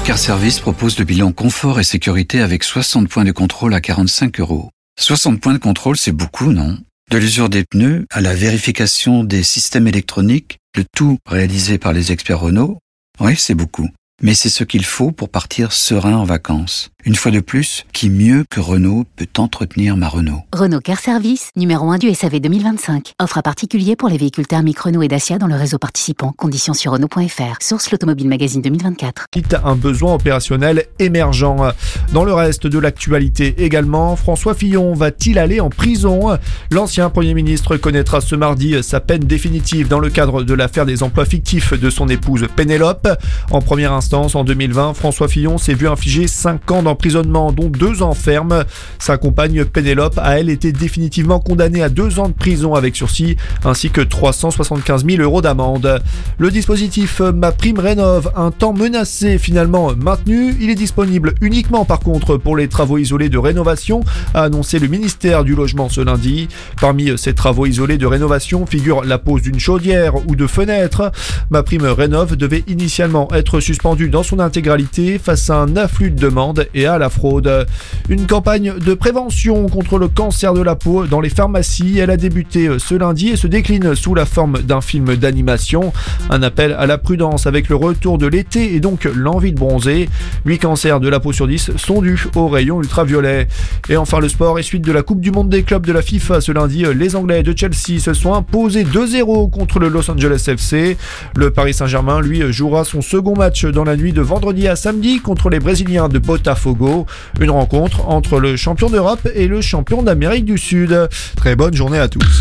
Car Service propose le bilan confort et sécurité avec 60 points de contrôle à 45 €. 60 points de contrôle, c'est beaucoup, non? De l'usure des pneus à la vérification des systèmes électroniques, le tout réalisé par les experts Renault. Oui, c'est beaucoup. Mais c'est ce qu'il faut pour partir serein en vacances. Une fois de plus, qui mieux que Renault peut entretenir ma Renault? Renault Car Service, numéro 1 du SAV 2025. Offre à particulier pour les véhicules thermiques Renault et Dacia dans le réseau participant. Conditions sur Renault.fr. Source l'Automobile Magazine 2024. Un besoin opérationnel émergent. Dans le reste de l'actualité également, François Fillon va-t-il aller en prison? L'ancien Premier ministre connaîtra ce mardi sa peine définitive dans le cadre de l'affaire des emplois fictifs de son épouse Pénélope. En première instance, en 2020, François Fillon s'est vu infliger 5 ans d'emprisonnement, dont 2 ans ferme. Sa compagne Pénélope a, elle, été définitivement condamnée à 2 ans de prison avec sursis, ainsi que 375 000 € d'amende. Le dispositif MaPrimeRénov', un temps menacé, finalement maintenu. Il est disponible uniquement, par contre, pour les travaux isolés de rénovation, a annoncé le ministère du Logement ce lundi. Parmi ces travaux isolés de rénovation figure la pose d'une chaudière ou de fenêtres. MaPrimeRénov' devait initialement être suspendu dans son intégralité face à un afflux de demandes et à la fraude. Une campagne de prévention contre le cancer de la peau dans les pharmacies, elle a débuté ce lundi et se décline sous la forme d'un film d'animation. Un appel à la prudence avec le retour de l'été et donc l'envie de bronzer. 8 cancers de la peau sur 10 sont dus aux rayons ultraviolets. Et enfin le sport et suite de la Coupe du Monde des clubs de la FIFA ce lundi, les Anglais de Chelsea se sont imposés 2-0 contre le Los Angeles FC. Le Paris Saint-Germain, lui, jouera son second match dans la nuit de vendredi à samedi contre les Brésiliens de Botafogo. Une rencontre entre le champion d'Europe et le champion d'Amérique du Sud. Très bonne journée à tous.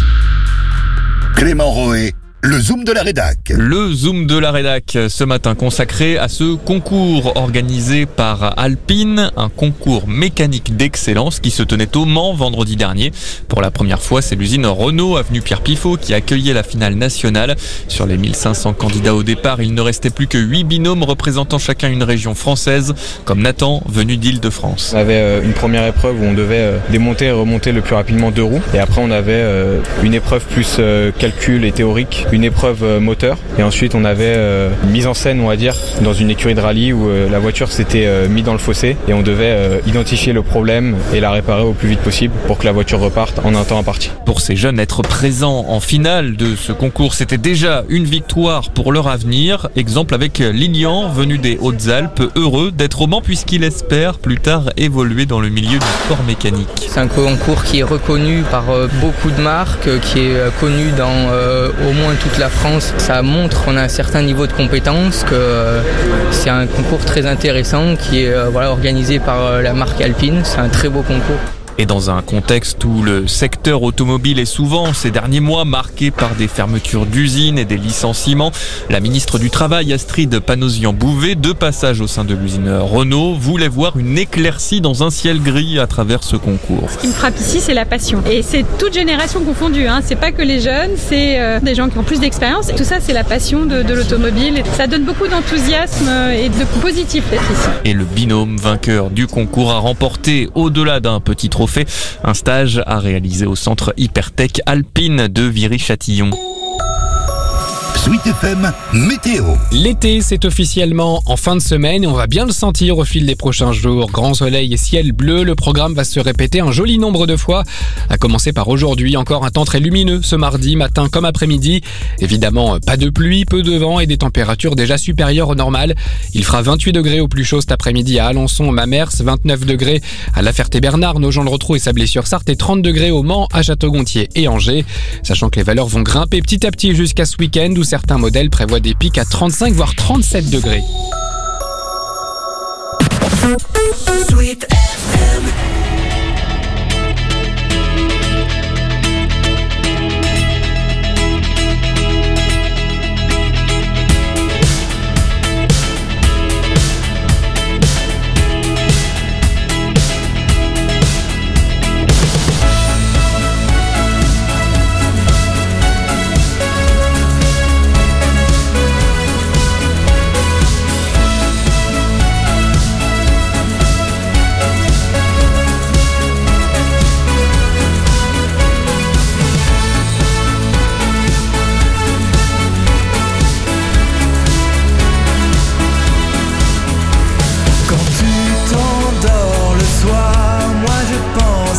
Clément Roé, le Zoom de la Rédac. Le Zoom de la Rédac ce matin consacré à ce concours organisé par Alpine, un concours mécanique d'excellence qui se tenait au Mans vendredi dernier. Pour la première fois, c'est l'usine Renault avenue Pierre Pifot qui accueillait la finale nationale. Sur les 1500 candidats au départ, il ne restait plus que 8 binômes représentant chacun une région française, comme Nathan, venu d'Île-de-France. On avait une première épreuve où on devait démonter et remonter le plus rapidement 2 roues. Et après, on avait une épreuve plus calcul et théorique, une épreuve moteur et ensuite on avait une mise en scène, on va dire, dans une écurie de rallye où la voiture s'était mise dans le fossé et on devait identifier le problème et la réparer au plus vite possible pour que la voiture reparte en un temps imparti. Pour ces jeunes, être présents en finale de ce concours, c'était déjà une victoire pour leur avenir. Exemple avec Lilian, venu des Hautes-Alpes, heureux d'être au Mans puisqu'il espère plus tard évoluer dans le milieu du sport mécanique. C'est un concours qui est reconnu par beaucoup de marques, qui est connu dans au moins toute la France. Ça montre qu'on a un certain niveau de compétence, que c'est un concours très intéressant qui est organisé par la marque Alpine. C'est un très beau concours. Et dans un contexte où le secteur automobile est souvent, ces derniers mois, marqué par des fermetures d'usines et des licenciements, la ministre du Travail, Astrid Panosyan-Bouvet, de passage au sein de l'usine Renault, voulait voir une éclaircie dans un ciel gris à travers ce concours. Ce qui me frappe ici, c'est la passion. Et c'est toute génération confondue. C'est pas que les jeunes, c'est des gens qui ont plus d'expérience. Tout ça, c'est la passion de l'automobile. Ça donne beaucoup d'enthousiasme et de positif d'être ici. Et le binôme vainqueur du concours a remporté, au-delà d'un petit trophée, un stage à réaliser au centre Hypertech Alpine de Viry-Châtillon. Sweet FM Météo. L'été, c'est officiellement en fin de semaine et on va bien le sentir au fil des prochains jours. Grand soleil et ciel bleu, le programme va se répéter un joli nombre de fois. À commencer par aujourd'hui, encore un temps très lumineux ce mardi, matin comme après-midi. Évidemment, pas de pluie, peu de vent et des températures déjà supérieures au normal. Il fera 28 degrés au plus chaud cet après-midi à Alençon, Mamers, 29 degrés à La Ferté-Bernard, Nogent-le-Rotrou et Sablé-sur-Sarthe et 30 degrés au Mans, à Château-Gontier et Angers. Sachant que les valeurs vont grimper petit à petit jusqu'à ce week-end où certains modèles prévoient des pics à 35 voire 37 degrés. Sweet FM.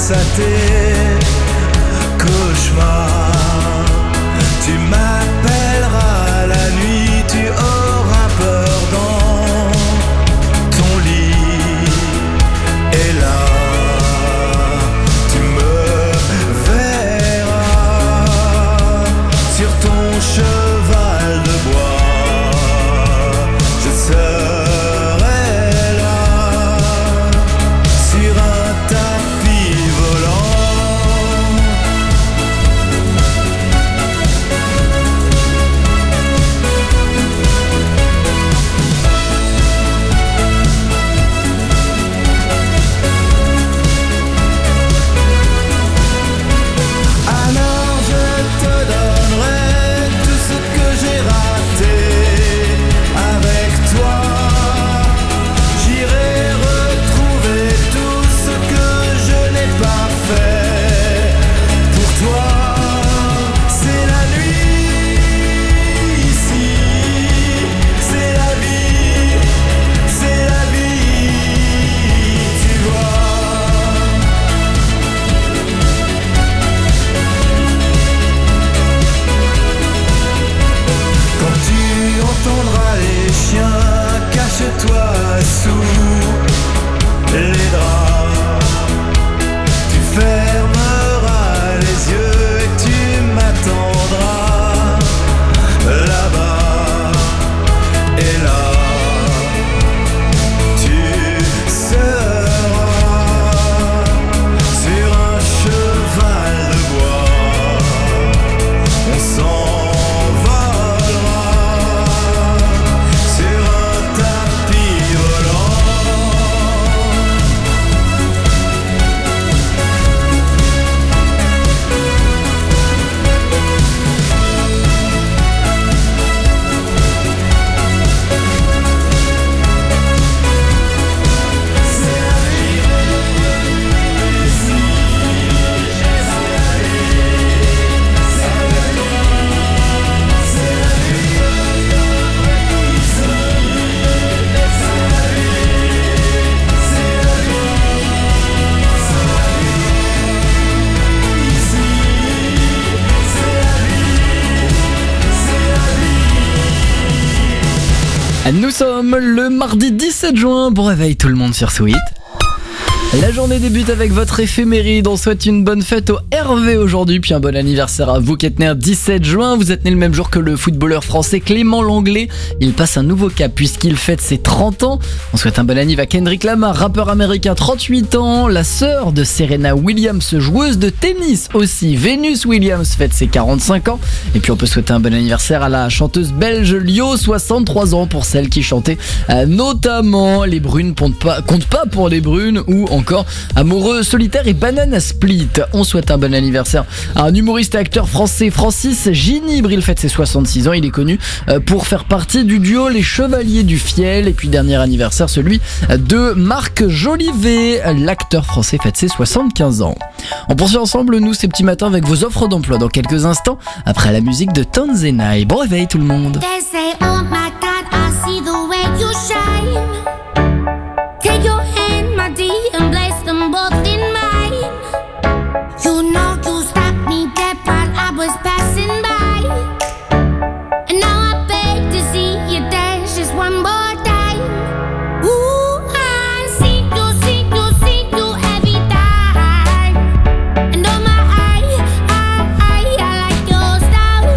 à tes cauchemars. Tu m'appelleras la nuit, tu auras peur dans ton lit. Et là, tu me verras sur ton cheval de bois. Je serai là sur un tapis volant. Alors je te donnerai tout ce que j'ai raté avec toi. J'irai retrouver tout ce que je n'ai pas fait pour toi. C'est la nuit ici, c'est la vie, tu vois. Quand tu entendras les chiens, cache-toi sous les draps. Tu fermeras les yeux et tu m'attendras là-bas. Et là, tu seras sur un cheval de bois. On s'envolera sur un tapis volant. Nous sommes le mardi 17 juin. Bon réveil tout le monde sur Sweet. La journée débute avec votre éphéméride. On souhaite une bonne fête au Hervé aujourd'hui, puis un bon anniversaire à vous qui êtes né le 17 juin. Vous êtes né le même jour que le footballeur français Clément Lenglet. Il passe un nouveau cap puisqu'il fête ses 30 ans. On souhaite un bon anniversaire à Kendrick Lamar, rappeur américain, 38 ans. La sœur de Serena Williams, joueuse de tennis aussi, Venus Williams, fête ses 45 ans. Et puis on peut souhaiter un bon anniversaire à la chanteuse belge Lio, 63 ans, pour celle qui chantait notamment Les Brunes compte pas pour les Brunes, ou encore Amoureux solitaire et Banana Split. On souhaite un bon anniversaire à un humoriste et acteur français, Francis Ginibre. Il fête ses 66 ans. Il est connu pour faire partie du duo Les Chevaliers du Fiel. Et puis dernier anniversaire, celui de Marc Jolivet. L'acteur français fête ses 75 ans. On poursuit ensemble, nous, ces petits matins avec vos offres d'emploi dans quelques instants, après la musique de Tones and I. Bon réveil tout le monde. They say, oh my God, I see the way you shine. Take your hand, my dear, and place them both in mine. You know you stopped me dead while I was passing by. And now I beg to see you dance just one more time. Ooh, I see you every time. And oh my, I like your style.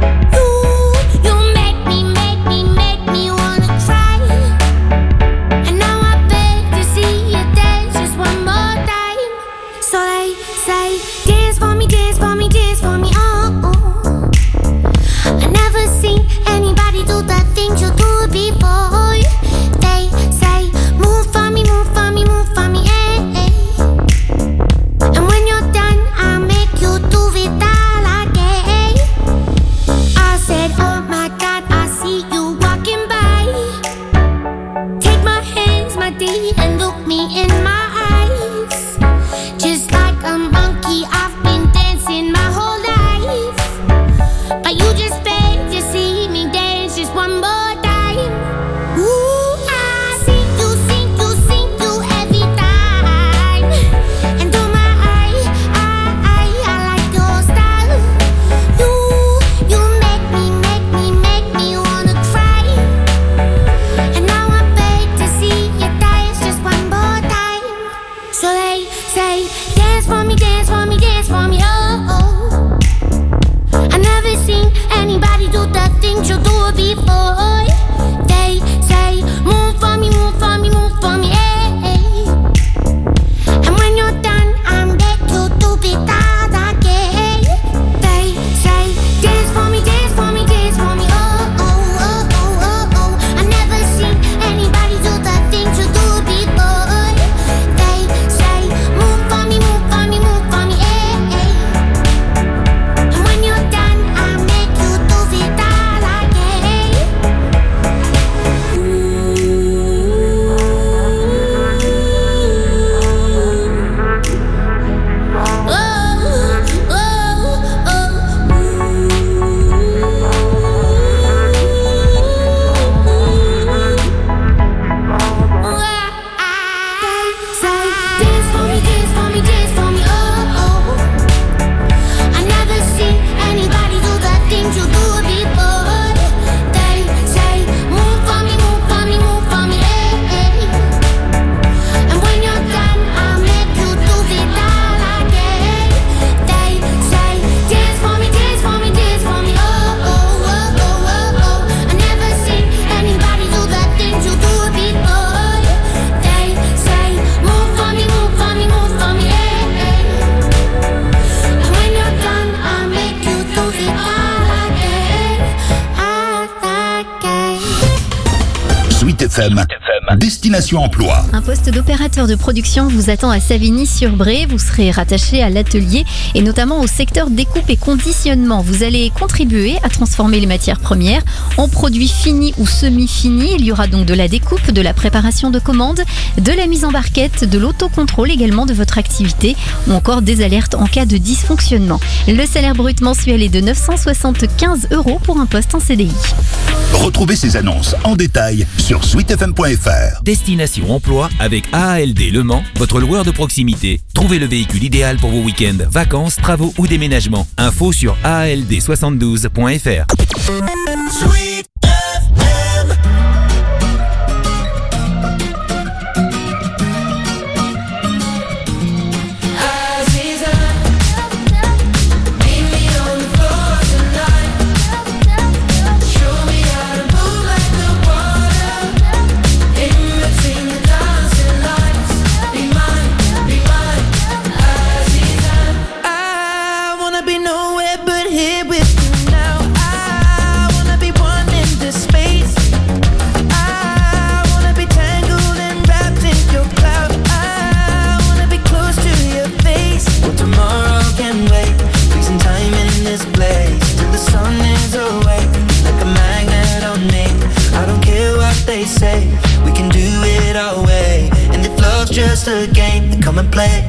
You make me wanna cry. And now I beg to see you dance just one more time. So they say, dance for me, dance for me, dance for me, oh, oh. I never seen anybody do the things you do before. They say, move for me, move for me, move for me, eh, eh. And when you're done, I'll make you do it all again. I said, oh my God, I see you walking by. Take my hands, my dear, and look me in my eyes. Just like a monkey, I've been dancing my whole life. But you just beg to see me dance just one more time. Ooh, I see you every time. And oh my, I things you do before. They say, move for me, move for me, move for me, hey. And when you're done, I'm back you to be that again. They say, dance for me, dance for me, dance for me, oh, oh, oh, oh, oh, oh. I never seen anybody do the things you do before. They say, move for me, move for me, move for me, hey. And when you're done, I'll make you do it all again. Dance for me, dance for me, dance for me, oh, oh. I never seen anybody do the things you do before. They say, move for me, move for me, move for me, hey. And when you're done, I'll make you do it all again. They say, dance for me, dance for me, dance for me, oh, oh, oh, oh, oh, oh. I never seen anybody do the things you do before. They say, move for me, move for me, move for me, hey. And when you're done, I'll make you do it all again, again. Sweet FM, Destination Emploi. Un poste d'opérateur de production vous attend à Savigny-sur-Bray. Vous serez rattaché à l'atelier et notamment au secteur découpe et conditionnement. Vous allez contribuer à transformer les matières premières en produits finis ou semi-finis. Il y aura donc de la découpe, de la préparation de commandes, de la mise en barquette, de l'autocontrôle également de votre activité ou encore des alertes en cas de dysfonctionnement. Le salaire brut mensuel est de 975 € pour un poste en CDI. Retrouvez ces annonces en détail sur sweetfm.fr. Destination Emploi avec AALD Le Mans, votre loueur de proximité. Trouvez le véhicule idéal pour vos week-ends, vacances, travaux ou déménagements. Info sur aald72.fr. Sweet FM. I wanna be nowhere but here with you now. I wanna be one in this space. I wanna be tangled and wrapped in your cloud. I wanna be close to your face. Well, tomorrow can wait. Freezing time in this place till the sun is awake. Like a magnet on me. I don't care what they say. We can do it our way. And if love's just a game, then come and play.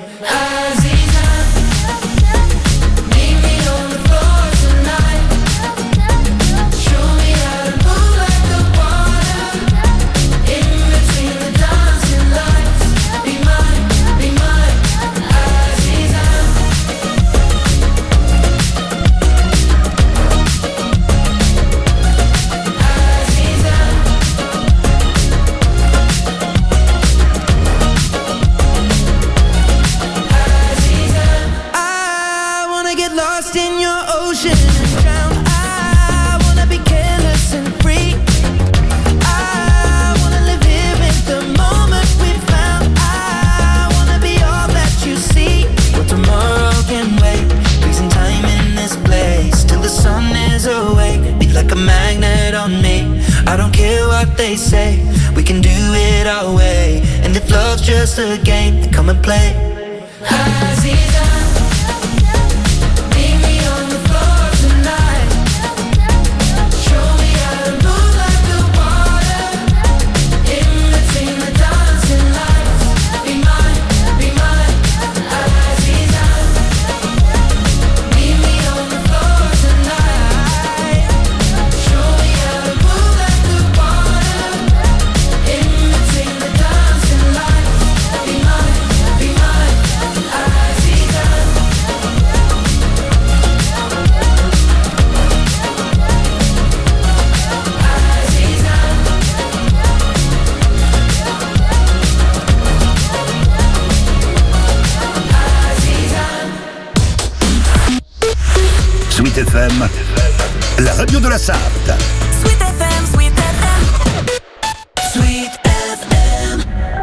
I wanna get lost in your ocean and drown. I wanna be careless and free. I wanna live here in the moment we found. I wanna be all that you see. Well, tomorrow can wait. Freezing time in this place till the sun is awake. Be like a magnet on me. I don't care what they say. We can do it our way. And if love's just a game, then come and play. Sweet FM, la radio de la Sarthe. Sweet FM, Sweet FM. Sweet FM.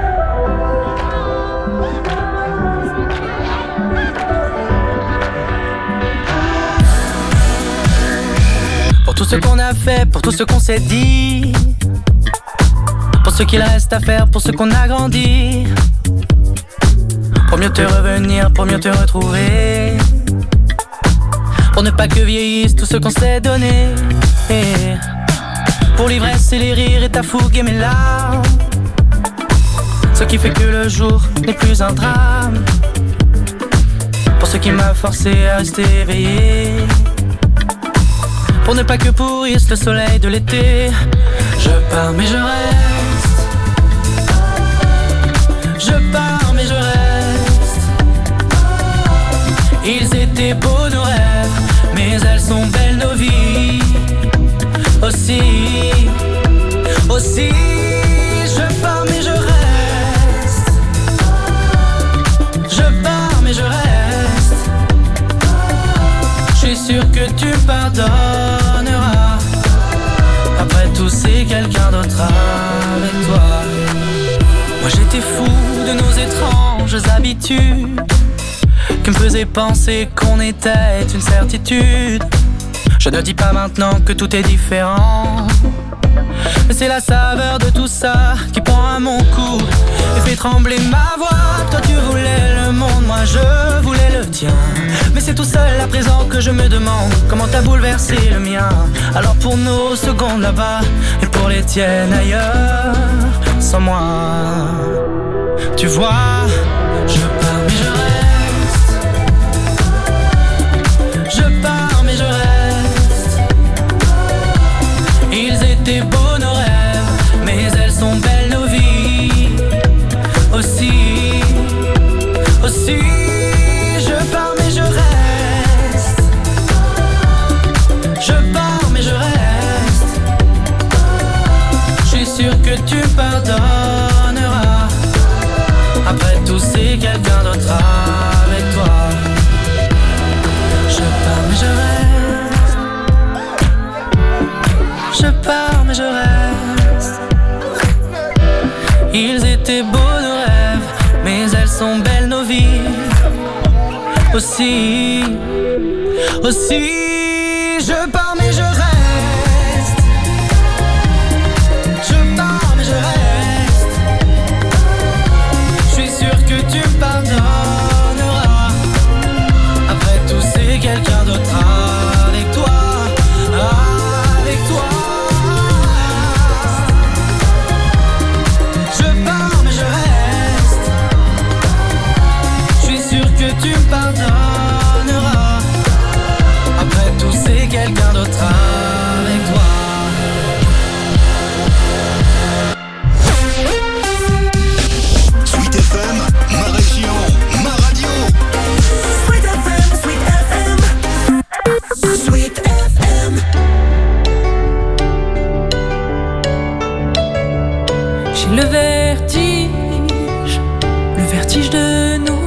Pour tout ce qu'on a fait, pour tout ce qu'on s'est dit, pour ce qu'il reste à faire, pour ce qu'on a grandi, pour mieux te revenir, pour mieux te retrouver, pour ne pas que vieillisse tout ce qu'on s'est donné, pour l'ivresse et les rires et ta fougue et mes larmes, ce qui fait que le jour n'est plus un drame, pour ce qui m'a forcé à rester éveillé, pour ne pas que pourrisse le soleil de l'été. Je pars mais je reste, je pars mais je reste. Ils étaient beaux nos rêves, mais elles sont belles nos vies. Aussi, aussi, je pars mais je reste. Je pars mais je reste. Je suis sûr que tu pardonneras. Après tout c'est quelqu'un d'autre avec toi. Moi j'étais fou de nos étranges habitudes qui me faisaient penser qu'on était une certitude. Je ne dis pas maintenant que tout est différent, mais c'est la saveur de tout ça qui prend à mon cou et fait trembler ma voix. Toi tu voulais le monde, moi je voulais le tien, mais c'est tout seul à présent que je me demande comment t'as bouleversé le mien. Alors pour nos secondes là-bas et pour les tiennes ailleurs, sans moi, tu vois, je pars mais je reste. Je pars mais je reste. Ils étaient beaux nos rêves, mais elles sont belles nos vies. Aussi, aussi, je pars mais je reste. Je pars mais je reste. Je suis sûr que tu pardonneras. Après tout c'est quelqu'un d'autre avec toi. Je pars mais je reste. Je pars mais je reste. Ils étaient beaux nos rêves, mais elles sont belles nos vies. Aussi, aussi, je pars mais je reste. Je pars mais je reste. Je suis sûr que tu pardonneras. Après tout c'est quelqu'un d'autre avec toi. Avec toi. Je pars mais je reste. Je suis sûr que tu pardonneras. Après tout c'est quelqu'un d'autre avec toi. Sweet FM, ma région, ma radio. Sweet FM, Sweet FM. Sweet FM. J'ai le vertige de nous.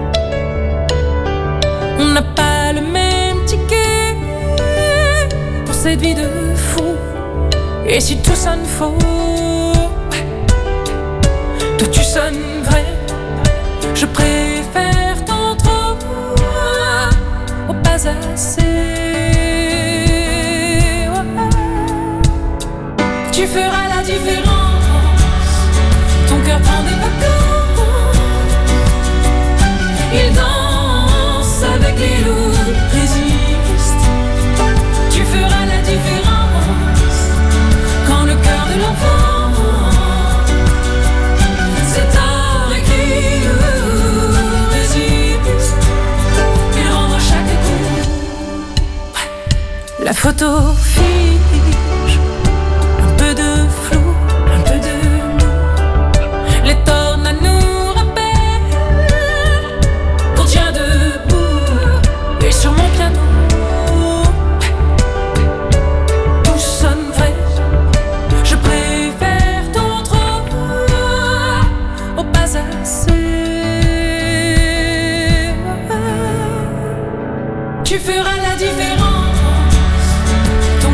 On n'a pas le même ticket pour cette vie de fou. Et si tout sonne faux, toi tu sonnes vrai. Je préfère tant trop au pas assez. Tu feras la différence. Ton cœur prend des vacances. Il danse avec les loups, résiste. Tu feras la différence quand le cœur de l'enfant s'éteint et qui résiste. Il rendra chaque coup. La photo fige, un peu de flou, un peu de nous. Les tornades nous rappellent qu'on tient debout. Et sur mon piano, tout sonne vrai. Je préfère ton trop au pas assez. Tu feras la différence.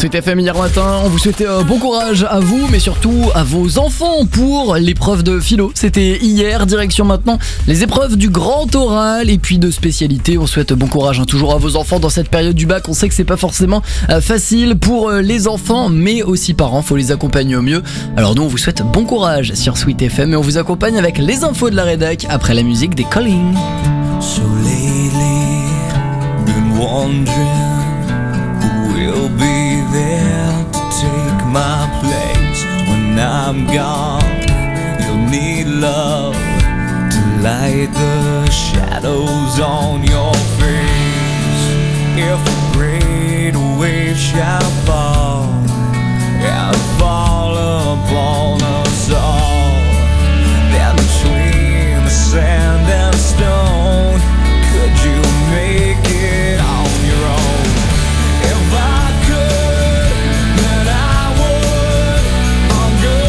Sweet FM hier matin. On vous souhaitait bon courage à vous, mais surtout à vos enfants pour l'épreuve de philo. C'était hier, direction maintenant les épreuves du grand oral et puis de spécialité. On souhaite bon courage toujours à vos enfants dans cette période du bac. On sait que c'est pas forcément facile pour les enfants, mais aussi parents, faut les accompagner au mieux. Alors nous on vous souhaite bon courage sur Sweet FM et on vous accompagne avec les infos de la rédac après la musique des Calling. So lately, been wondering who will be there to take my place when I'm gone. You'll need love to light the shadows on your face. If a great wave shall fall and fall upon us all, then between the sand and stone, could you make it on your own? If I could, then I would. I'll go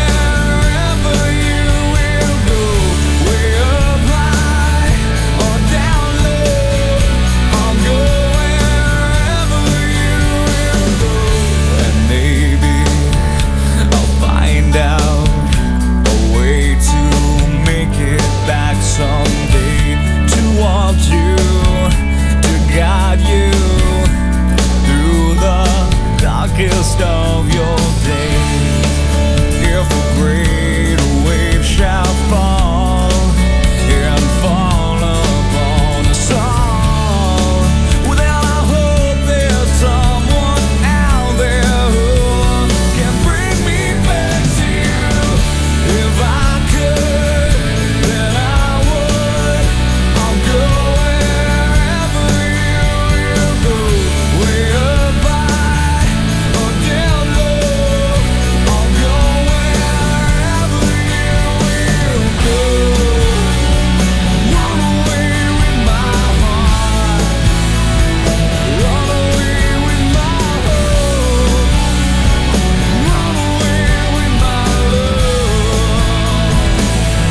wherever you will go, way up high or down low. I'll go wherever you will go, and maybe I'll find out a way to make it back someday, to want you, to guide you through the darkest of your days. If a great wave shall fall and fall upon us all, well then I hope there's someone out there who can bring me back to you. If I could, then I would. I'll go wherever you will go, way up high or down low. I'll go wherever you will go. Run away with my heart, run away with my hope, run away with my love.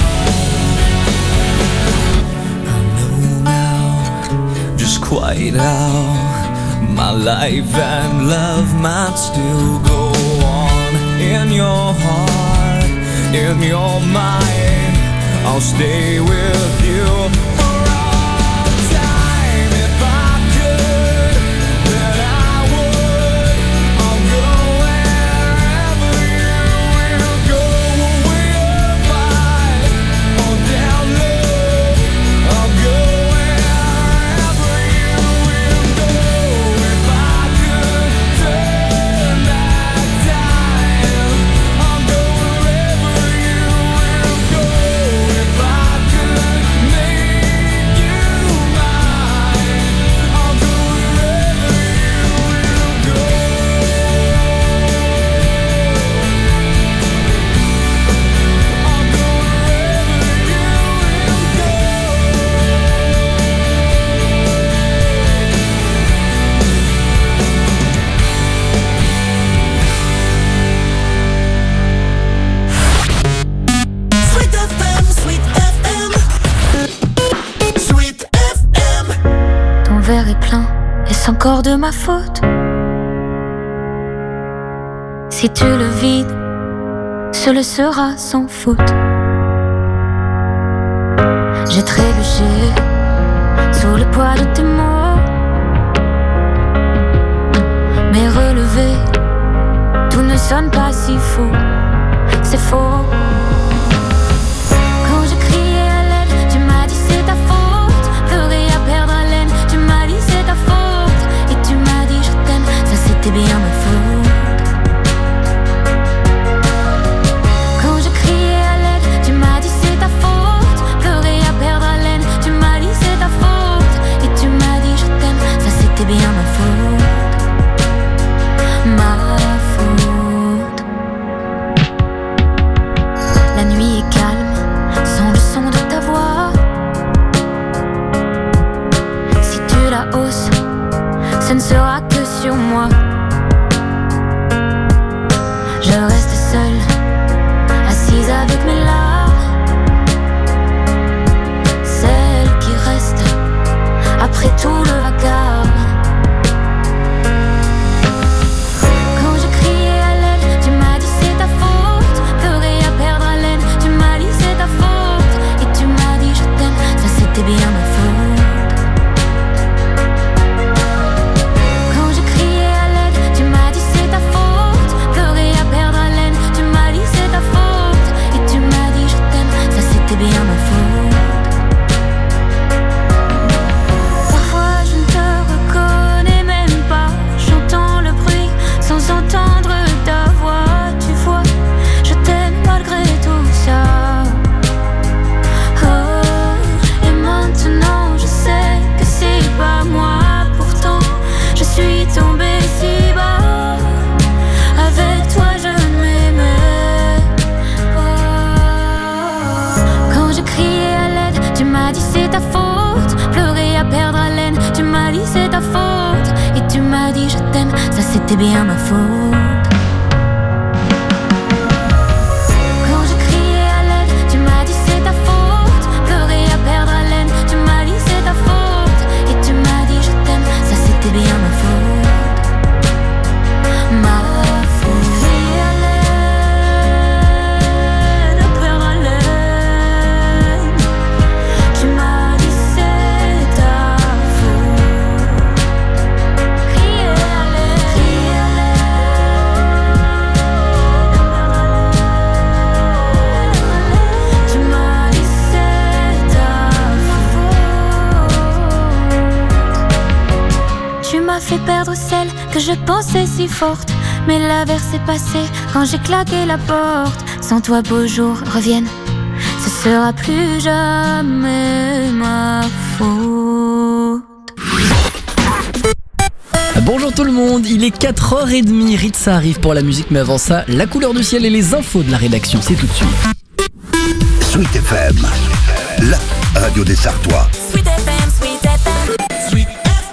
I know now just quite how my life and love might still go on. In your heart, in your mind, I'll stay with you for all time. If I could, then I would. I'll go wherever you will go, way up high or down low. I'll go wherever you will go. If I could turn back time, I'll go wherever you will go. If I could make you mine, I'll go wherever you will go. I'll go wherever you will go. Sweet FM, Sweet FM, Sweet FM. Ton verre est plein, est-ce encore de ma faute? Si tu le vides, ce le sera sans faute. J'ai trébuché sous le poids de tes mots, mais relevé, tout ne sonne pas si faux. C'est faux. Quand je criais à l'aide, tu m'as dit c'est ta faute. Pleurer à perdre haleine, tu m'as dit c'est ta faute. Et tu m'as dit je t'aime, ça c'était bien ma faute. Quand je criais à l'aide, tu m'as dit c'est ta faute. Pleurer à perdre haleine, tu m'as dit c'est ta faute. Et tu m'as dit je t'aime, ça c'était bien ma faute. Ma faute. La nuit est calme, sans le son de ta voix. Si tu la hausses, ce ne sera que sur moi. Je reste seule, assise avec mes larmes. Celle qui reste après tout le vacarme. m'as dit c'est ta faute. Et tu m'as dit je t'aime, ça c'était bien ma faute. Quand je criais à l'aide, tu m'as dit c'est ta faute. Pleurer à perdre haleine, tu m'as dit c'est ta faute. Et tu m'as dit je t'aime, ça c'était bien ma faute. Ma faute. Crier à l'aide, à perdre haleine, tu m'as dit c'est ta faute. Crier à l'aide, tu m'as dit c'est ta faute. Tu m'as fait perdre celle que je pensais si forte, mais l'averse est passée quand j'ai claqué la porte. Sans toi beaux jours reviennent, ce sera plus jamais ma faute. Bonjour tout le monde, il est 4h30, Ritza arrive pour la musique, mais avant ça, la couleur du ciel et les infos de la rédaction, c'est tout de suite. Sweet FM, la radio des Sartois. Sweet FM, Sweet FM. Sweet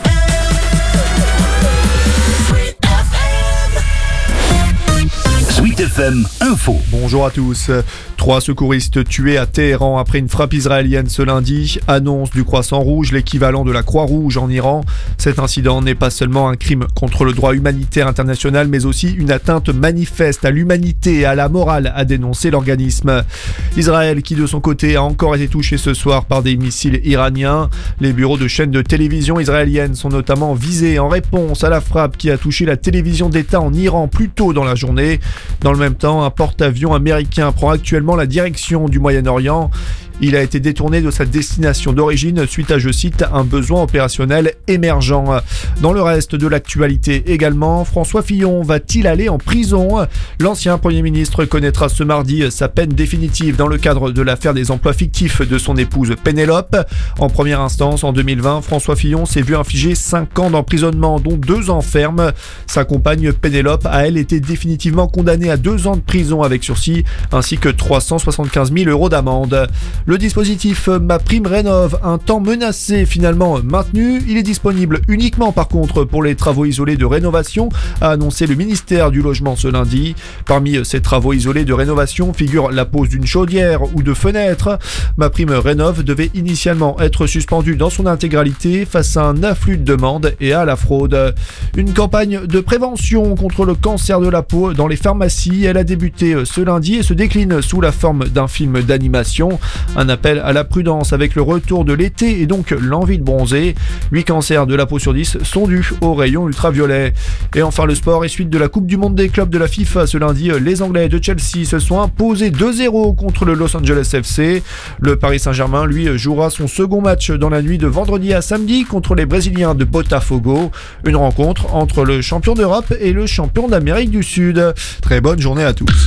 Sweet FM Info. Bonjour à tous. 3 secouristes tués à Téhéran après une frappe israélienne ce lundi. Annonce du Croissant Rouge, l'équivalent de la Croix-Rouge en Iran. Cet incident n'est pas seulement un crime contre le droit humanitaire international, mais aussi une atteinte manifeste à l'humanité et à la morale, a dénoncé l'organisme. Israël, qui de son côté a encore été touché ce soir par des missiles iraniens. Les bureaux de chaînes de télévision israéliennes sont notamment visés en réponse à la frappe qui a touché la télévision d'État en Iran plus tôt dans la journée. Dans le même temps, un porte-avions américain prend actuellement la direction du Moyen-Orient. Il a été détourné de sa destination d'origine suite à, je cite, un besoin opérationnel émergent. Dans le reste de l'actualité également, François Fillon va-t-il aller en prison ? L'ancien Premier ministre connaîtra ce mardi sa peine définitive dans le cadre de l'affaire des emplois fictifs de son épouse Pénélope. En première instance, en 2020, François Fillon s'est vu infliger 5 ans d'emprisonnement, dont 2 ans ferme. Sa compagne Pénélope a, elle, été définitivement condamnée à 2 ans de prison avec sursis, ainsi que 375 000 € d'amende. Le dispositif MaPrimeRénov', un temps menacé, finalement maintenu. Il est disponible uniquement par contre pour les travaux isolés de rénovation, a annoncé le ministère du Logement ce lundi. Parmi ces travaux isolés de rénovation figure la pose d'une chaudière ou de fenêtres. MaPrimeRénov' devait initialement être suspendu dans son intégralité face à un afflux de demandes et à la fraude. Une campagne de prévention contre le cancer de la peau dans les pharmacies, elle a débuté ce lundi et se décline sous la forme d'un film d'animation. Un appel à la prudence avec le retour de l'été et donc l'envie de bronzer. 8 cancers de la peau sur 10 sont dus aux rayons ultraviolets. Et enfin le sport et suite de la Coupe du Monde des clubs de la FIFA ce lundi, les Anglais de Chelsea se sont imposés 2-0 contre le Los Angeles FC. Le Paris Saint-Germain, lui, jouera son second match dans la nuit de vendredi à samedi contre les Brésiliens de Botafogo. Une rencontre entre le champion d'Europe et le champion d'Amérique du Sud. Très bonne journée à tous.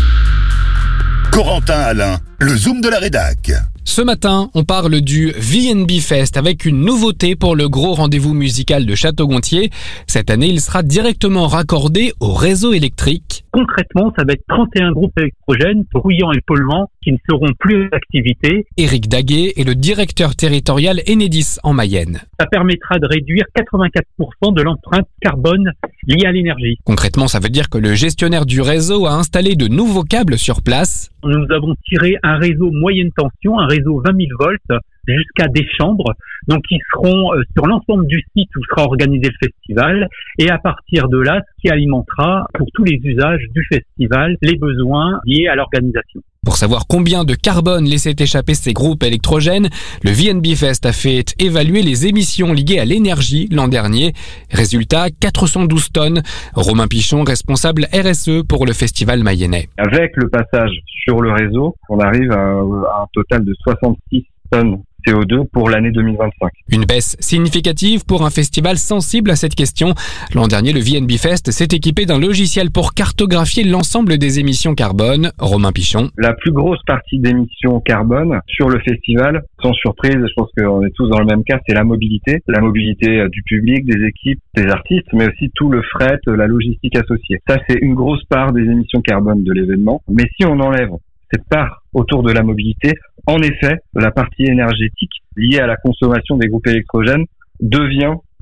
Corentin Alain, le Zoom de la rédac. Ce matin, on parle du VNB Fest avec une nouveauté pour le gros rendez-vous musical de Château-Gontier. Cette année, il sera directement raccordé au réseau électrique. Concrètement, ça va être 31 groupes électrogènes, bruyants et polluants, qui ne seront plus d'activité. Éric Daguet est le directeur territorial Enedis en Mayenne. Ça permettra de réduire 84% de l'empreinte carbone liée à l'énergie. Concrètement, ça veut dire que le gestionnaire du réseau a installé de nouveaux câbles sur place. Nous avons tiré un réseau moyenne tension, un réseau 20 000 volts, jusqu'à des chambres, donc qui seront sur l'ensemble du site où sera organisé le festival, et à partir de là, ce qui alimentera pour tous les usages du festival les besoins liés à l'organisation. Pour savoir combien de carbone laissaient échapper ces groupes électrogènes, le VNB Fest a fait évaluer les émissions liées à l'énergie l'an dernier. Résultat, 412 tonnes. Romain Pichon, responsable RSE pour le festival mayennais. Avec le passage sur le réseau, on arrive à un total de 66 tonnes CO2 pour l'année 2025. Une baisse significative pour un festival sensible à cette question. L'an dernier, le VNB Fest s'est équipé d'un logiciel pour cartographier l'ensemble des émissions carbone. Romain Pichon. La plus grosse partie d'émissions carbone sur le festival, sans surprise, je pense qu'on est tous dans le même cas, c'est la mobilité. La mobilité du public, des équipes, des artistes, mais aussi tout le fret, la logistique associée. Ça, c'est une grosse part des émissions carbone de l'événement. Mais si on enlève cette part autour de la mobilité, en effet, la partie énergétique liée à la consommation des groupes électrogènes devient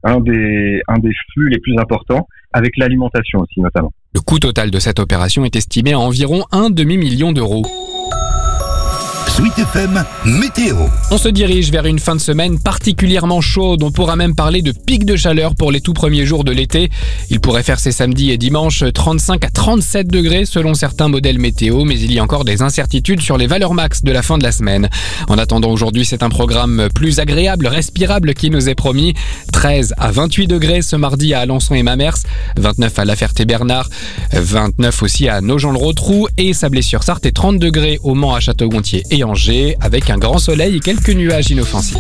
un des flux les plus importants, avec l'alimentation aussi notamment. Le coût total de cette opération est estimé à environ 1 demi-million d'euros. Sweet FM Météo. On se dirige vers une fin de semaine particulièrement chaude. On pourra même parler de pic de chaleur pour les tout premiers jours de l'été. Il pourrait faire ces samedis et dimanches 35 à 37 degrés selon certains modèles météo, mais il y a encore des incertitudes sur les valeurs max de la fin de la semaine. En attendant, aujourd'hui, c'est un programme plus agréable, respirable qui nous est promis. 13 à 28 degrés ce mardi à Alençon et Mamers, 29 à La Ferté-Bernard, 29 aussi à Nogent-le-Rotrou et Sablé-sur-Sarthe et 30 degrés au Mans, à Château-Gontier et Angers, avec un grand soleil et quelques nuages inoffensifs.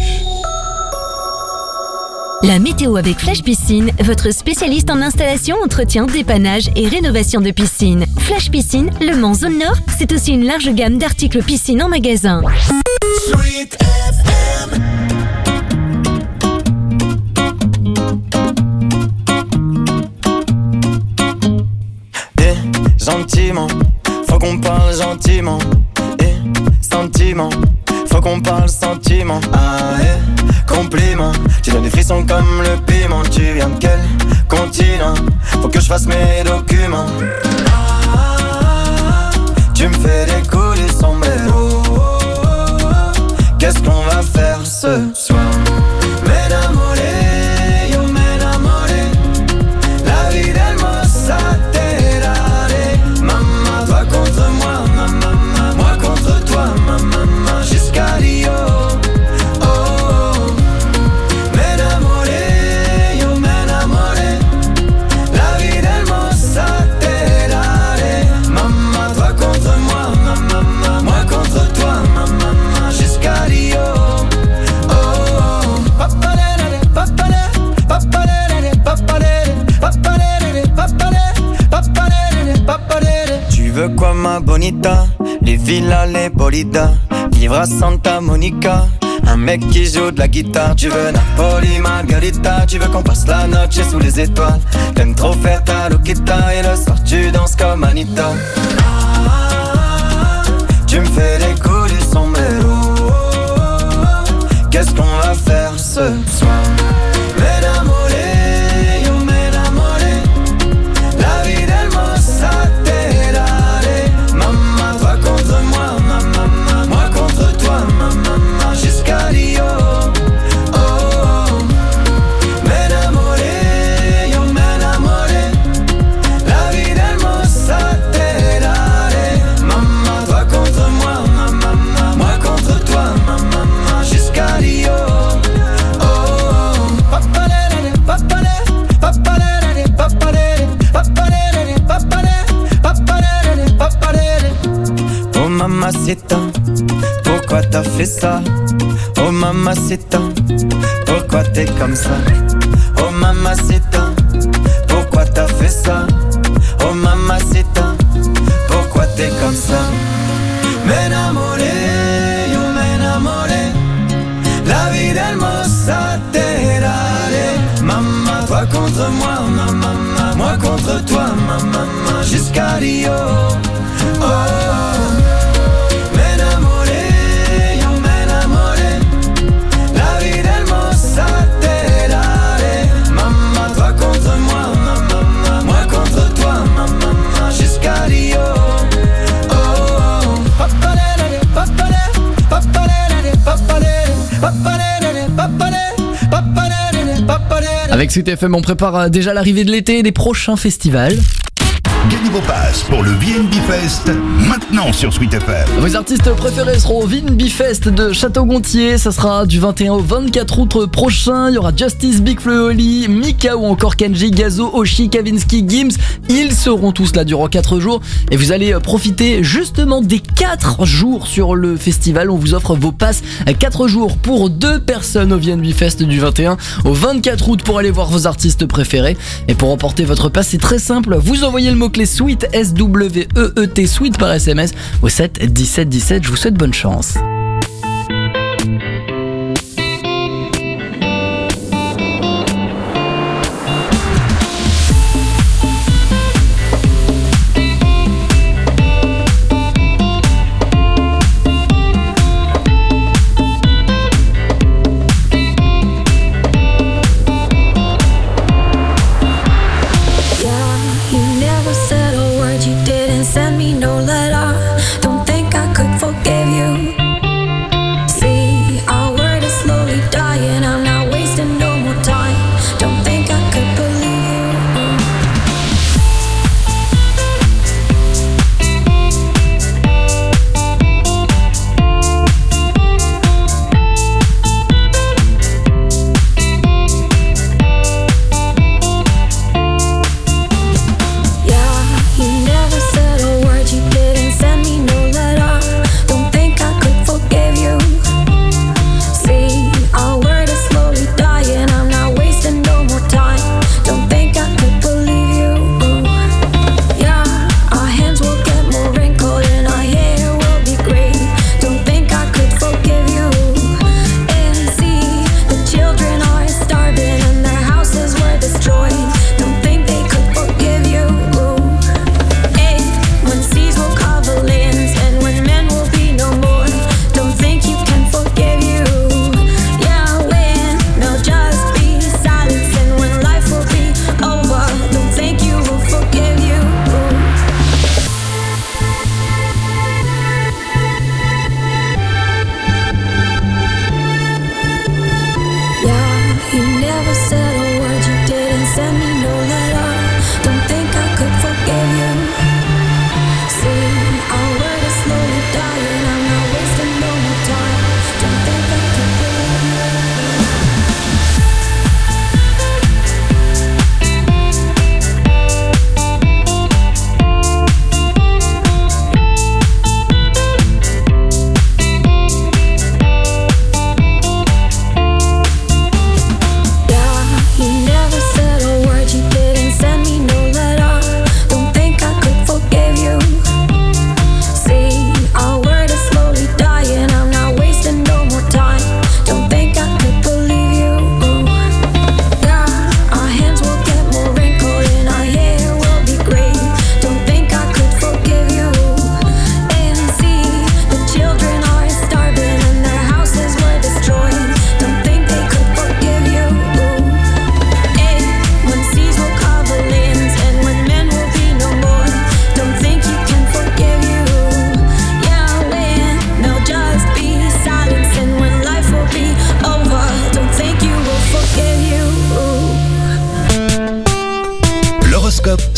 La météo avec Flash Piscine, votre spécialiste en installation, entretien, dépannage et rénovation de piscine. Flash Piscine, Le Mans Zone Nord, c'est aussi une large gamme d'articles piscine en magasin. Sweet FM. Gentiment, faut qu'on parle gentiment. Sentiment, faut qu'on parle sentiment. Ah compliment, tu donnes des frissons comme le piment. Tu viens de quel continent? Faut que je fasse mes documents. Tu me fais décoller sombrero. Qu'est-ce qu'on va faire ce soir? M'enamoré, yo m'enamoré. La vie d'hermosa te daré. Maman, toi contre moi, maman, moi contre toi, maman, jusqu'à Rio. Oh, oh. M'enamoré, yo m'enamoré. La vie d'hermosa te daré. Maman, toi contre moi, maman, moi contre toi, maman, jusqu'à Rio. Oh, oh. Papalere, papalere, papalere, papalere, papalere, papalere, papalere, papalere. Tu veux quoi ma bonita? Les villas, les bolidas, vivre à Santa Monica. Un mec qui joue de la guitare. Tu veux Napoli, Margarita. Tu veux qu'on passe la noche sous les étoiles. T'aimes trop faire ta loquita. Et le soir tu danses comme Anita. Tu me fais décoller sombrero. Qu'est-ce qu'on va faire ce soir? M'enamoré, yo m'enamoré. La vie d'hermosa te daré. Maman, toi contre moi, maman, moi contre toi, maman, jusqu'à Rio. Oh, oh. M'enamoré, yo m'enamoré. La vie d'hermosa te daré. Maman, toi contre moi, maman, moi contre toi, maman, jusqu'à Rio. Oh, oh. Papalere, papalere, papalere, papalere, papalere, papalere, papalere, papalere. Oh mamacita, pourquoi t'as fait ça? Oh mamacita, pourquoi t'es comme ça? Oh mamacita, pourquoi t'as fait ça? Oh mamacita, pourquoi t'es comme ça? M'enamoré, yo m'enamoré. La vie d'hermosa te daré. Maman, toi contre moi, maman, moi contre toi, maman, jusqu'à Rio. Oh, oh. M'enamoré, yo m'enamoré. La vie d'hermosa te daré. Maman, toi contre moi, maman, moi contre toi, maman, jusqu'à Rio. Oh, oh. Papalere, papalere, papalere, papalere, papalere, papalere, papalere, papalere. Avec Sweet FM, on prépare déjà l'arrivée de l'été et des prochains festivals. Gagnez vos passes pour le VNB Fest maintenant sur Sweet FM. Vos artistes préférés seront au VNB Fest de Château-Gontier. Ça sera du 21 au 24 août prochain. Il y aura Justice, Big Flo et Oli, Mika ou encore Kenji, Gazo, Oshi, Kavinsky, Gims. Ils seront tous là durant 4 jours. Et vous allez profiter justement des 4 jours sur le festival. On vous offre vos passes 4 jours pour 2 personnes au VNB Fest du 21 au 24 août pour aller voir vos artistes préférés. Et pour remporter votre passe, c'est très simple. Vous envoyez le mot-clé Sweet, S-W-E-E-T, Sweet par SMS au 7 17 17. Je vous souhaite bonne chance.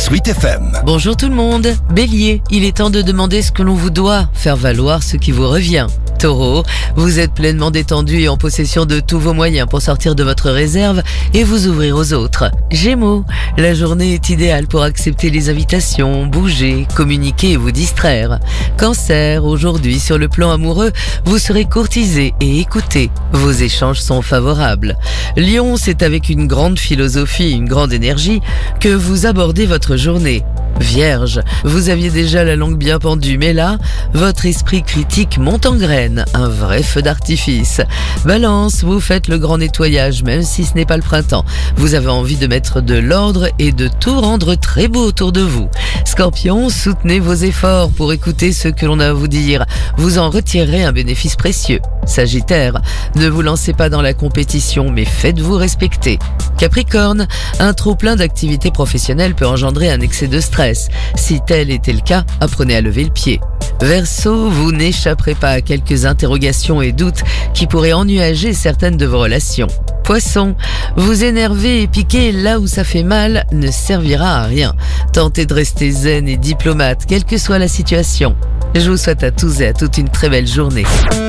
Sweet FM. Bonjour tout le monde. Bélier, il est temps de demander ce que l'on vous doit, faire valoir ce qui vous revient. Taureau, vous êtes pleinement détendu et en possession de tous vos moyens pour sortir de votre réserve et vous ouvrir aux autres. Gémeaux, la journée est idéale pour accepter les invitations, bouger, communiquer et vous distraire. Cancer, aujourd'hui sur le plan amoureux, vous serez courtisé et écouté. Vos échanges sont favorables. Lion, c'est avec une grande philosophie, une grande énergie que vous abordez votre journée. Vierge, vous aviez déjà la langue bien pendue, mais là, votre esprit critique monte en graine, un vrai feu d'artifice. Balance, vous faites le grand nettoyage, même si ce n'est pas le printemps. Vous avez envie de mettre de l'ordre et de tout rendre très beau autour de vous. Scorpion, soutenez vos efforts pour écouter ce que l'on a à vous dire. Vous en retirerez un bénéfice précieux. Sagittaire, ne vous lancez pas dans la compétition, mais faites-vous respecter. Capricorne, un trop-plein d'activités professionnelles peut engendrer un excès de stress. Si tel était le cas, apprenez à lever le pied. Verseau, vous n'échapperez pas à quelques interrogations et doutes qui pourraient ennuager certaines de vos relations. Poisson, vous énerver et piquer là où ça fait mal ne servira à rien. Tentez de rester zen et diplomate, quelle que soit la situation. Je vous souhaite à tous et à toutes une très belle journée.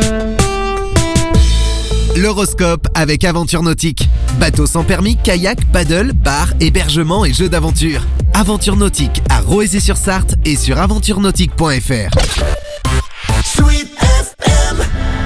L'horoscope avec Aventure Nautique. Bateau sans permis, kayak, paddle, bar, hébergement et jeux d'aventure. Aventure Nautique à Roëzé-sur-Sarthe et sur aventurenautique.fr. Sweet FM.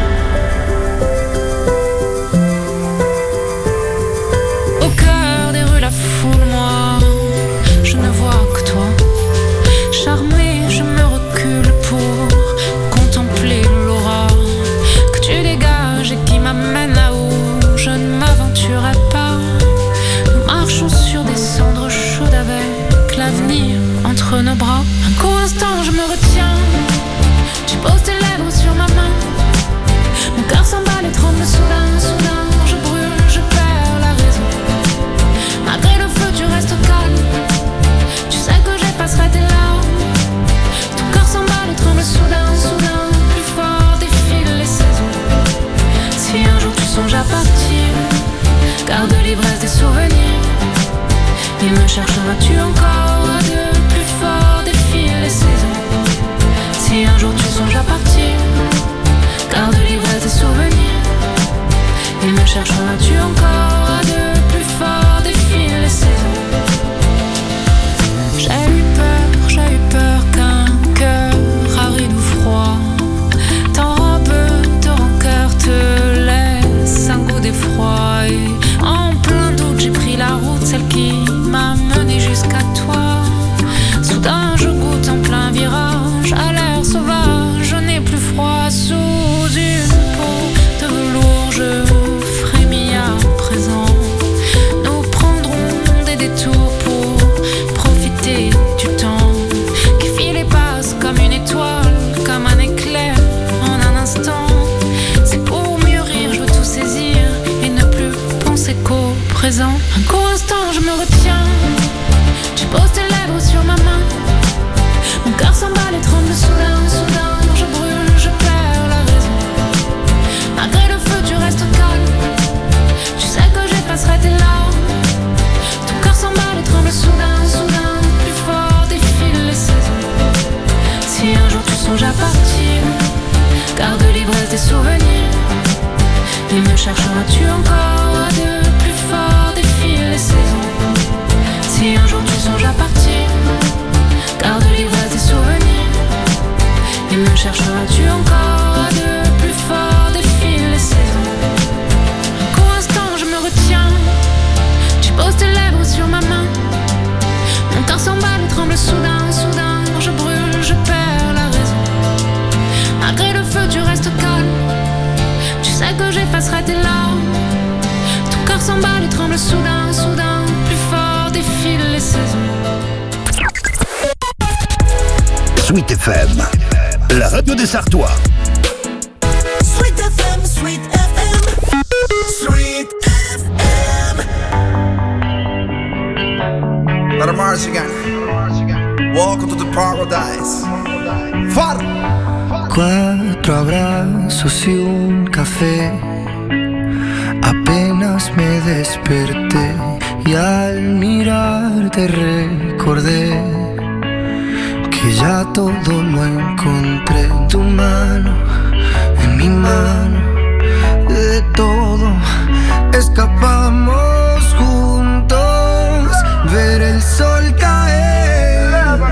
Au cœur des rues, la foule, moi, je ne vois que toi. Charmée, je me recule pour contempler l'aura que tu dégages et qui m'amène là où je ne m'aventurerai pas. Nous marchons sur des cendres chaudes avec l'avenir entre nos bras. Un court instant, je me retiens. Tu poses tes lèvres sur ma main. Mon cœur s'emballe et tremble soudain, soudain. Je brûle, je perds la raison. Malgré le feu, tu restes calme. Tu sais que j'effacerai tes larmes. Ton cœur s'emballe et tremble soudain, soudain. Plus fort défilent les saisons. Si un jour tu songes à partir, garde l'ivresse des souvenirs. Et me chercheras-tu encore à deux? Plus fort défilent les saisons. Si un jour tu songes à partir, garde l'ivresse des souvenirs. Et me chercheras-tu encore à deux? Plus fort défilent les saisons. J'ai eu peur qu'un cœur aride ou froid t'enrobe de rancœur, te laisse un goût d'effroi. Et en plein doute j'ai pris la route, celle qui m'a mené jusqu'à toi. Soudain je goûte en plein virage à l'air sauvage, je n'ai plus froid sous une peau de velours. Je frémis à présent. Nous prendrons des détours pour profiter du temps qui file et passe comme une étoile, comme un éclair en un instant. C'est pour mieux rire, je veux tout saisir et ne plus penser qu'au présent. Un court instant, je me retiens. Tu poses tes lèvres sur ma main. Mon cœur s'emballe et tremble soudain, soudain. Je brûle, je perds la raison. Malgré le feu, tu restes calme. Tu sais que j'effacerai tes larmes. Ton cœur s'emballe et tremble soudain, soudain. Plus fort défilent les saisons. Si un jour tu songes à partir, garde l'ivresse des souvenirs. Et me chercheras-tu encore à deux? Plus fort défilent les saisons. Si un jour tu songes à partir, garde l'ivresse des souvenirs. Et me chercheras-tu encore à deux? Plus fort défilent les saisons. Un court instant, je me retiens. Tu poses tes lèvres sur ma main. Mon cœur s'emballe et tremble soudain, soudain. Je brûle, je perds la raison. Malgré le feu, tu restes calme. Tu sais que j'effacerai tes larmes. Ton cœur s'emballe et tremble soudain, soudain. Plus fort défilent les saisons. Sweet FM, la radio des Sartois. Sweet FM, Sweet FM, Sweet FM. Let the march again. Welcome to the paradise. Far. 4 abrazos y un café. Apenas me desperté Y al mirarte recordé que ya todo lo encontré en tu mano, en mi mano. De todo escapamos juntos, ver el sol caer.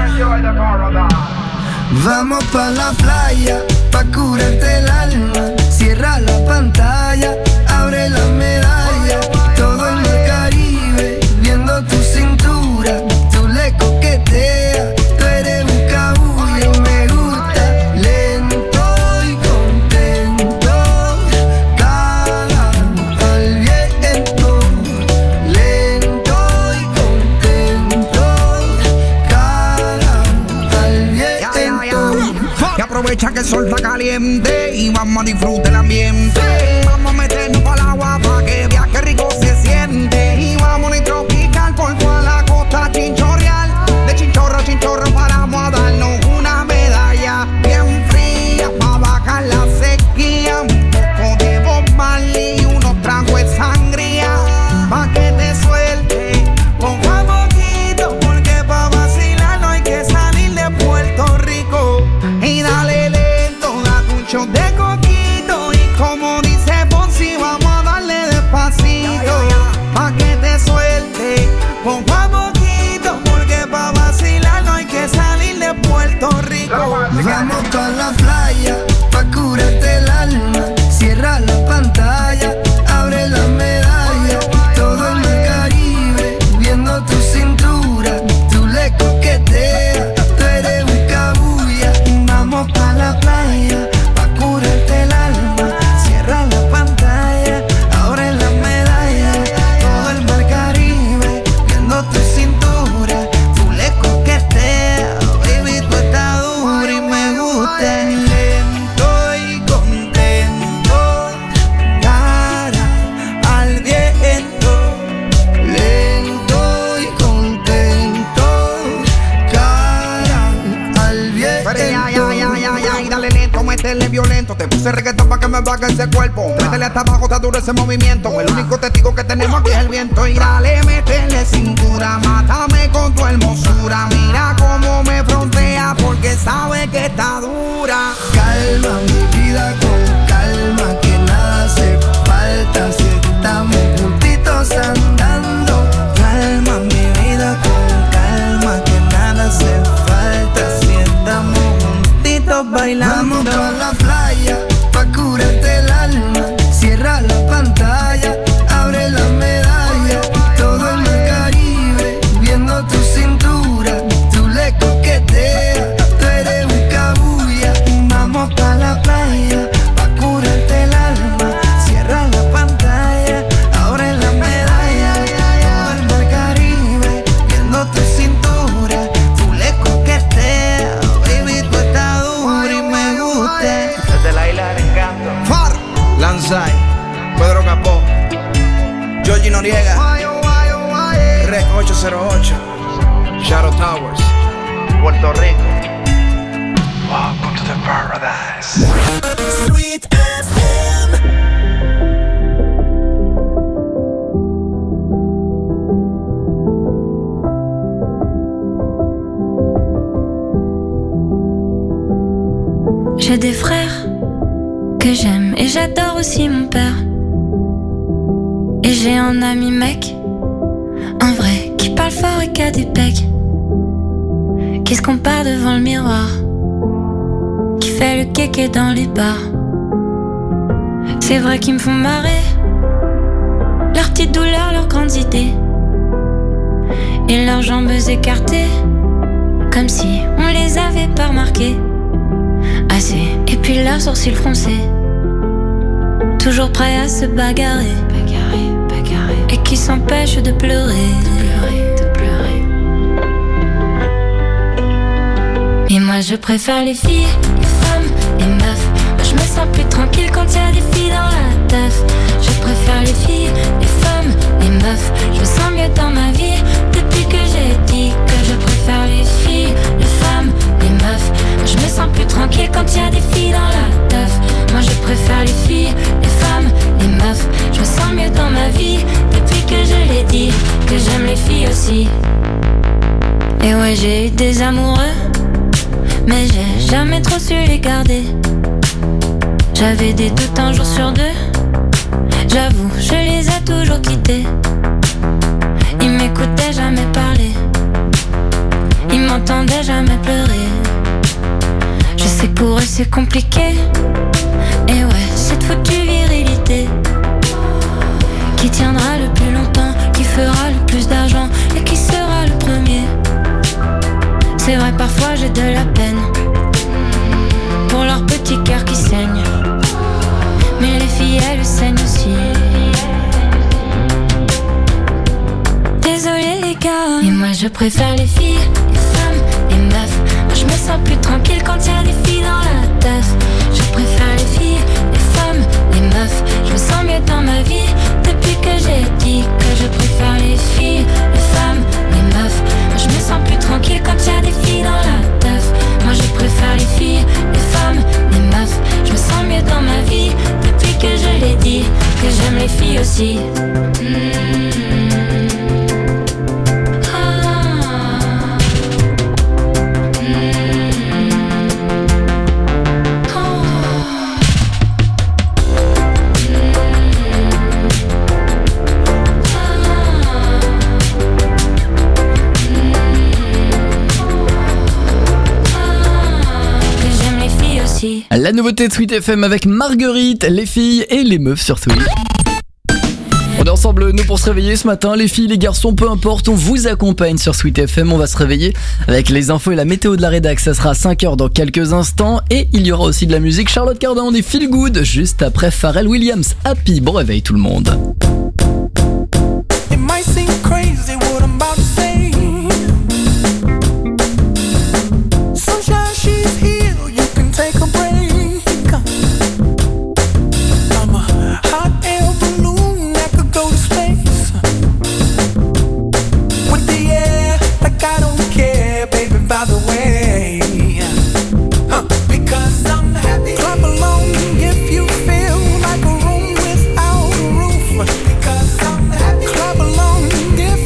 Vamos pa' la playa, pa' curarte el alma. Cierra la pantalla, abre la medalla. Todo en el Caribe, viendo tu cintura. Tú le coqueteas, tú eres un cabullo. Me gusta lento y contento, cara al viento. Lento y contento, cara al viento. Y aprovecha que el sol está caliente y vamos a disfrutar el ambiente. Vamos a meternos para el agua para que viaje rico se siente. Y vamos a tropical por toda la costa chinchorreal. De chinchorro a chinchorro paramos a darnos una medalla bien fría para bajar la sequía. Un poco de Bob Marley y unos tragos de sangría pa' que te suelte poco a poquito, porque pa' vacilar no hay que salir de Puerto Rico. Y dale lento, date un shot de coquito. Y como dice Ponzi, vamos a darle despacito pa' que te suelte poco a poquito, porque pa' vacilar no hay que salir de Puerto Rico. Vamos pa' la playa, pa' curarte el alma. Cierra la pantalla, abre la medalla. Todo en el Caribe, viendo tu cintura. Tú le coqueteas, tú eres un cabulla. Vamos pa' la playa, pa' curarte el alma. Cierra la pantalla, abre la medalla. Todo el mar Caribe, viendo tu cintura. Tú le coqueteas, baby, tú estás dura y me gusta. Lento y contento, cara al viento. Lento y contento, cara al viento. Y dale lento, métele violento. Te puse reggaetón pa' que me baje ese cuerpo. Métele hasta abajo, está duro ese movimiento. El único testigo que tenemos aquí es el viento. Y dale, métele cintura, mátame con tu hermosura. Mira cómo me frontea porque sabe que está dura. Calma mi vida con calma, que nada hace falta si estamos juntitos andando. Calma mi vida con calma, que nada hace falta si estamos juntitos bailando. Vamos pa' la playa, pa' curarte el alma. Cierra la pantalla, abre la medalla. Todo en el Caribe, viendo tu cintura. Tú le coqueteas, tú eres un cabulla. Vamos pa' la playa, pa' curarte el alma. Cierra la pantalla, abre la medalla. Todo el mar Caribe, viendo tu cintura. Tú le coqueteas, baby, tú estás dura y me gusta. Desde la isla del encanto. Far, Lanzai, Pedro Capó, Georgie Noriega, Rec 808, Shadow Towers, Puerto Rico. Welcome to the paradise. Sweet FM. J'ai des frères que j'aime et j'adore aussi mon père. Et j'ai un ami mec, un vrai, qui parle fort et qui a des pecs, qui se compare devant le miroir, qui fait le kéké dans les bars. C'est vrai qu'ils me font marrer, leurs petites douleurs, leurs grandes idées, et leurs jambes écartées, comme si on les avait pas remarquées. Assez, et puis leurs sourcils froncés, toujours prêts à se bagarrer, et qui s'empêchent de pleurer, Et moi je préfère les filles, les femmes, les meufs. Moi je me sens plus tranquille quand y a des filles dans la teuf. Je préfère les filles, les femmes, les meufs. Je me sens mieux dans ma vie depuis que j'ai dit que je préfère les filles, les femmes, les meufs. Moi je me sens plus tranquille quand y a des filles dans la teuf. Moi je préfère les filles, les femmes, les meufs. Je me sens mieux dans ma vie depuis que je l'ai dit, que je aussi. Et ouais, j'ai eu des amoureux, mais j'ai jamais trop su les garder. J'avais des doutes un jour sur deux, j'avoue, je les ai toujours quittés. Ils m'écoutaient jamais parler, ils m'entendaient jamais pleurer. Je sais que pour eux c'est compliqué. Et ouais, cette foutue virilité qui tiendra le plus longtemps, qui fera le plus d'argent et qui sera le premier. C'est vrai, parfois j'ai de la peine pour leur petit cœur qui saigne, mais les filles elles saignent aussi. Désolé les gars, et moi je préfère les filles, les femmes, les meufs. Moi je me sens plus tranquille quand y'a des filles dans la teuf. Je préfère les filles, les femmes, les meufs. Je me sens mieux dans ma vie depuis que j'ai dit que je préfère les filles, les femmes, les meufs. Moi je me sens plus tranquille quand y'a des filles dans la teuf. Moi je préfère les filles, les femmes, les meufs. Je me sens mieux dans ma vie depuis que je l'ai dit que j'aime les filles aussi. La nouveauté de Sweet FM avec Marguerite, les filles et les meufs sur Sweet. On est ensemble, nous, pour se réveiller ce matin. Les filles, les garçons, peu importe, on vous accompagne sur Sweet FM. On va se réveiller avec les infos et la météo de la rédac. Ça sera à 5h dans quelques instants. Et il y aura aussi de la musique. Charlotte Cardin, des Feel Good, juste après Pharrell Williams. Happy, bon réveil tout le monde. It might seem crazy what I'm about to say. Sunshine, she's here, you can take a break. I'm a hot air balloon that could go to space. With the air, like I don't care, baby, by the way. Because I'm happy. Clap along if you feel like a room without a roof. Because I'm happy. Clap along if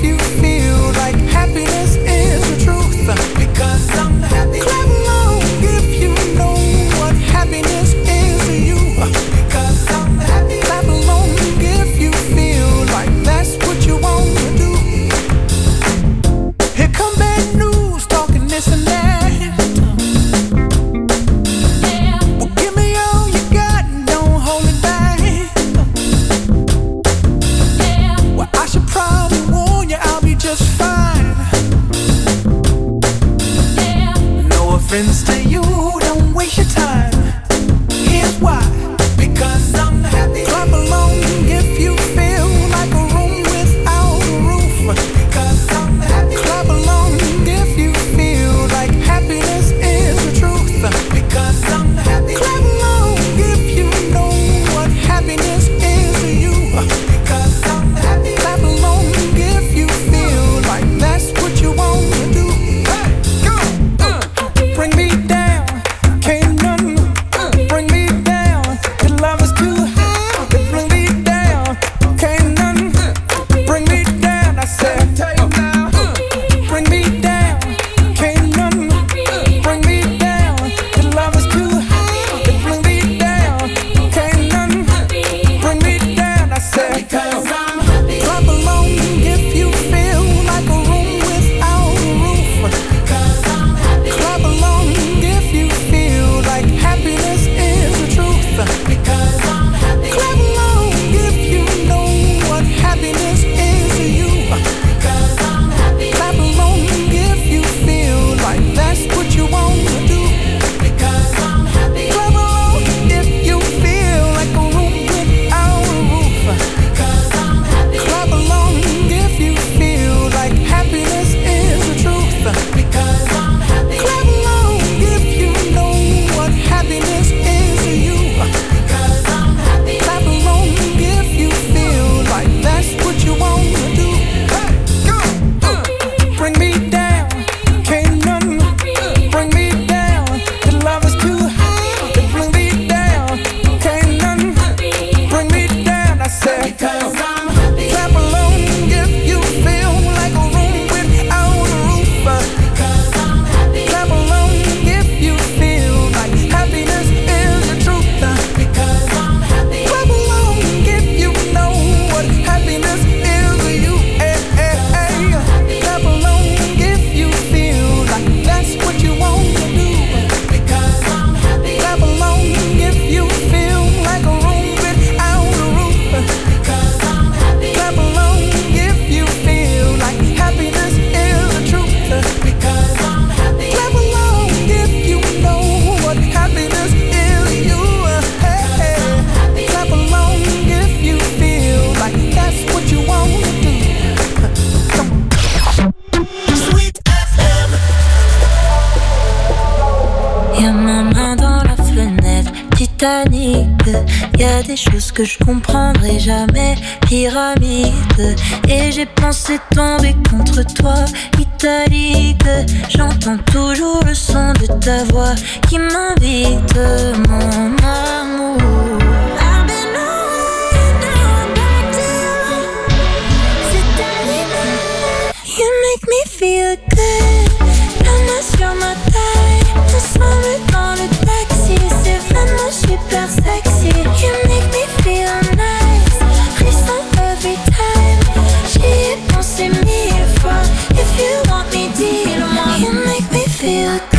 des choses que je comprendrai jamais. Pyramide, et j'ai pensé tomber contre toi. Italique, j'entends toujours le son de ta voix qui m'invite, mon amour. I've been on now I'm back to you. C'est terminé. You make me feel good. La main sur ma taille, ensemble dans le taxi, c'est vraiment super sexy. You make me feel nice, frisson every time. J'y ai pensé 1000 fois. If you want me, dis-le-moi. You make me feel good.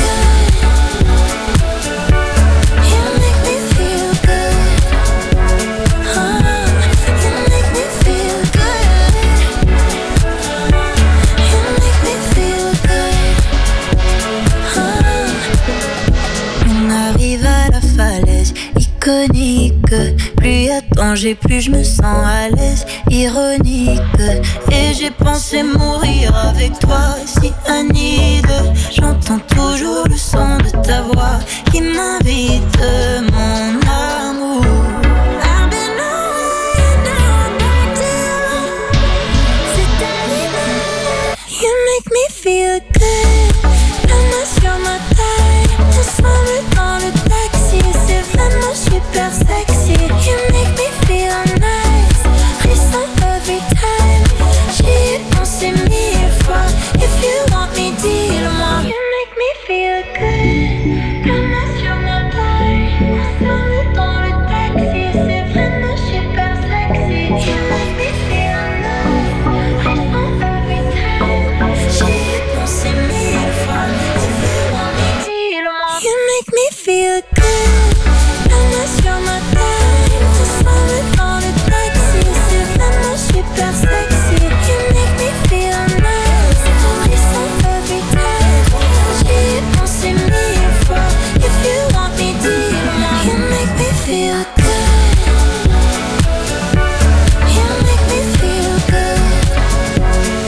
You make me feel good. You make me feel good. You make me feel good. On arrive à la falaise iconique. Plus y a danger, plus je me sens à l'aise. Ironique, et j'ai pensé mourir avec toi. Si Anide, j'entends toujours le son de ta voix qui m'invite, mon